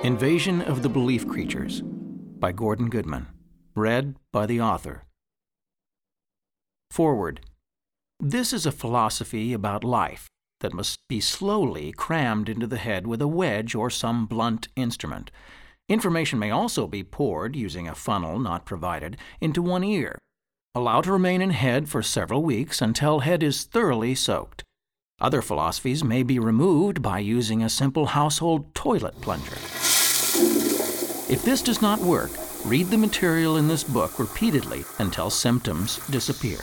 Invasion of the Belief Creatures by Gordon Goodman. Read by the author. Forward. This is a philosophy about life that must be slowly crammed into the head with a wedge or some blunt instrument. Information may also be poured, using a funnel not provided, into one ear. Allow to remain in head for several weeks until head is thoroughly soaked. Other philosophies may be removed by using a simple household toilet plunger. If this does not work, read the material in this book repeatedly until symptoms disappear.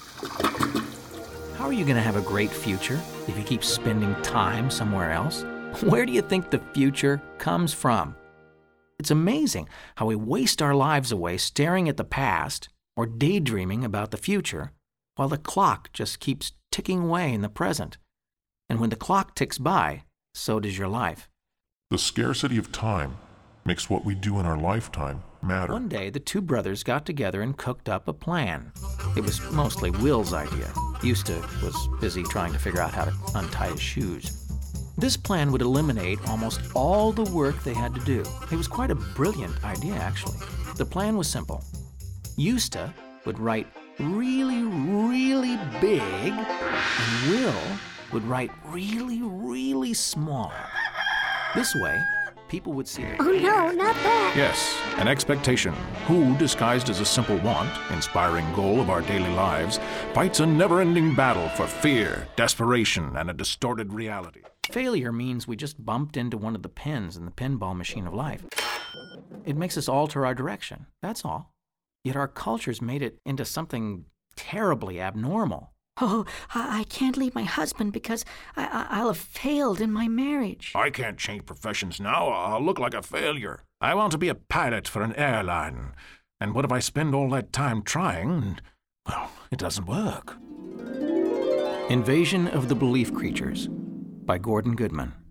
How are you going to have a great future if you keep spending time somewhere else? Where do you think the future comes from? It's amazing how we waste our lives away staring at the past or daydreaming about the future, while the clock just keeps ticking away in the present. And when the clock ticks by, so does your life. The scarcity of time makes what we do in our lifetime matter. One day, the two brothers got together and cooked up a plan. It was mostly Will's idea. Eustace was busy trying to figure out how to untie his shoes. This plan would eliminate almost all the work they had to do. It was quite a brilliant idea, actually. The plan was simple. Eustace would write really, really big, and Will would write really, really small. This way, people would see it. Oh no, not that! Yes, an expectation. Who, disguised as a simple want, inspiring goal of our daily lives, fights a never-ending battle for fear, desperation, and a distorted reality. Failure means we just bumped into one of the pins in the pinball machine of life. It makes us alter our direction, that's all. Yet our culture's made it into something terribly abnormal. Oh, I can't leave my husband because I'll have failed in my marriage. I can't change professions now. I'll look like a failure. I want to be a pilot for an airline. And what if I spend all that time trying and, well, it doesn't work? Invasion of the Belief Creatures by Gordon Goodman.